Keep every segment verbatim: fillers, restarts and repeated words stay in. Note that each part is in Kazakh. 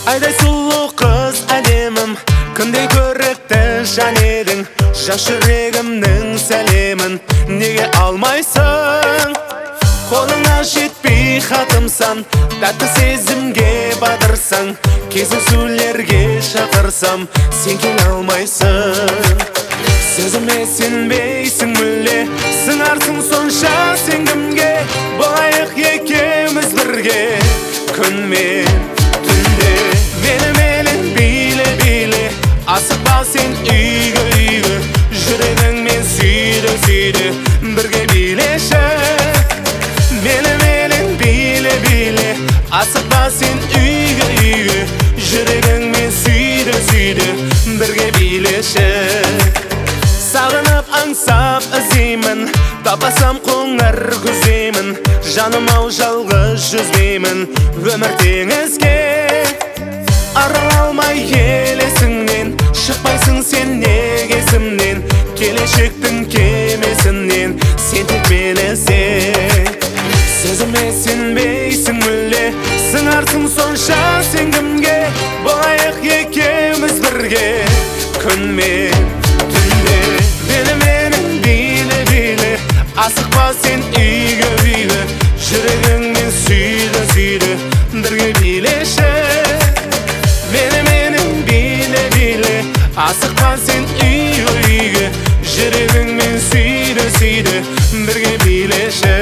Айдай сұлу қыз әдемім, күндей көрікті жан едің. Жас жүрегімнің сәлемін неге алмайсың? Қолыңа жетпей хатымсан, тәтті сезімге батырсаң, кездесулерге шақырсам, сен келе алмайсың. Сөзіме сенбейсің мүлде, сыңарсың сонша сен кімге? Болайық екеуміз бірге, күн мен түнде. Меніменен биле-биле, асықпа сен үйге-үйге, жүрегіңмен сүйді-сүйді, бірге билеші. Меніменен биле-биле, асықпа сен үйге-үйге, жүрегіңмен сүйді-сүйді, бірге билеші. Сағынып аңсап іздеймін, тапасам қоңыр күзеймін, жаным ау жалғыз жүзбеймін өмір теңізге. Арыла алмай елесіңнен, шықпайсың сен неге есімнен, келешектің кемесінен сен тек мені іздең. Сөзіме сенбейсің мүлде, сыңарсың сонша сен кімге? Болайық екеуміз бірге, күн мен түнде. Меніменен биле-биле, асықпа сен үйге-үйге, жүрегіңмен сүйді-сүйді, бірге билеші. Меніменен биле-биле, асықпа сен үйге-үйге, жүрегіңмен сүйді-сүйді, бірге билеші.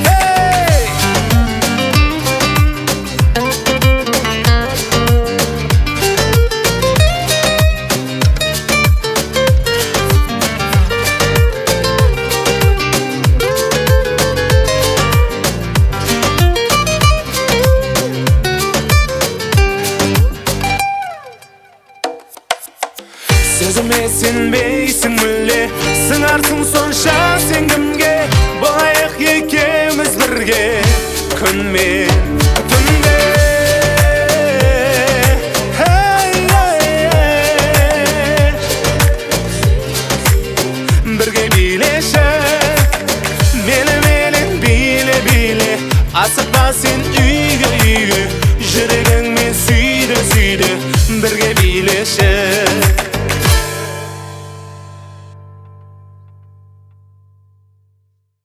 Сөзіме сенбейсің мүлде, сыңарсың сонша сен кімге? Болайық екеуміз бірге, күн мен түнде. Бірге билеші. Меніменен биле-биле, асықпа сен үйге-үйге, жүрегіңмен сүйді-сүйді, бірге билеші.